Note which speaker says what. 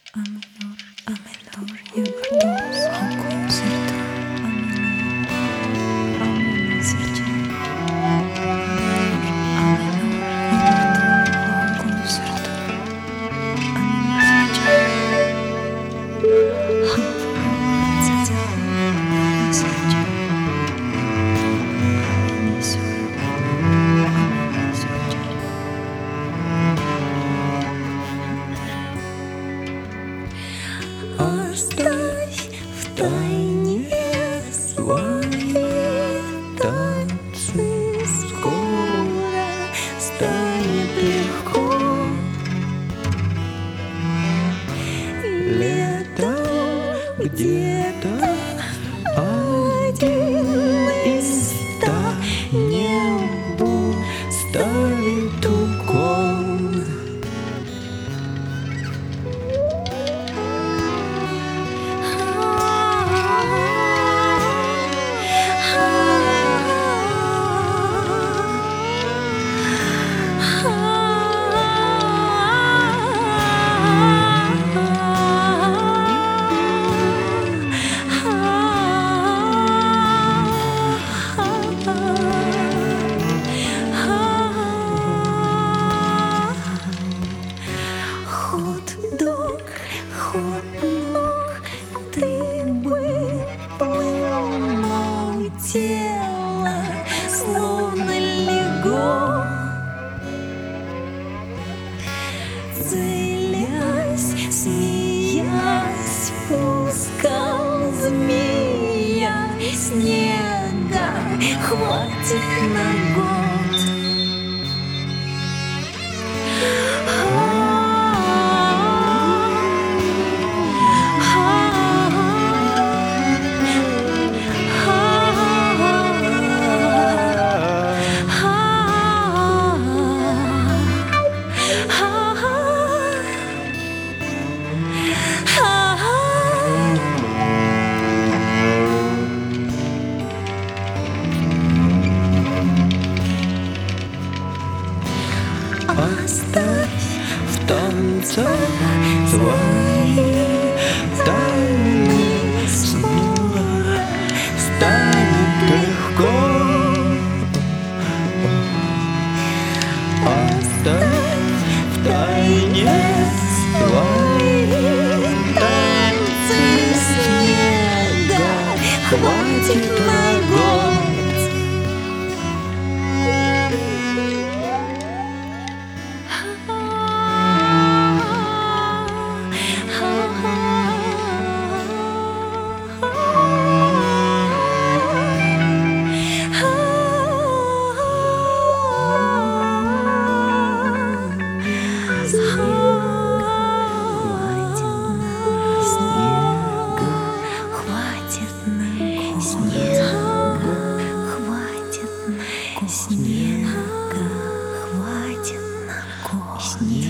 Speaker 1: a menor y overdose en concerto, a menor serce, a menor y overdose en concerto, a menor serce, a serce,
Speaker 2: Оставь в тайне свои танцы, скоро станет легко. Летом где-то один из 100 небу ставит укол. Хот-дог, хот-дог, ты бы плыл, но тело словно лего. Целясь, смеясь, пускал змея снега, хватит на год. Оставь в танцах свои тайны, снова станет легко. Оставь в тайне свои танцы снега, хватит на год. Снега хватит на год.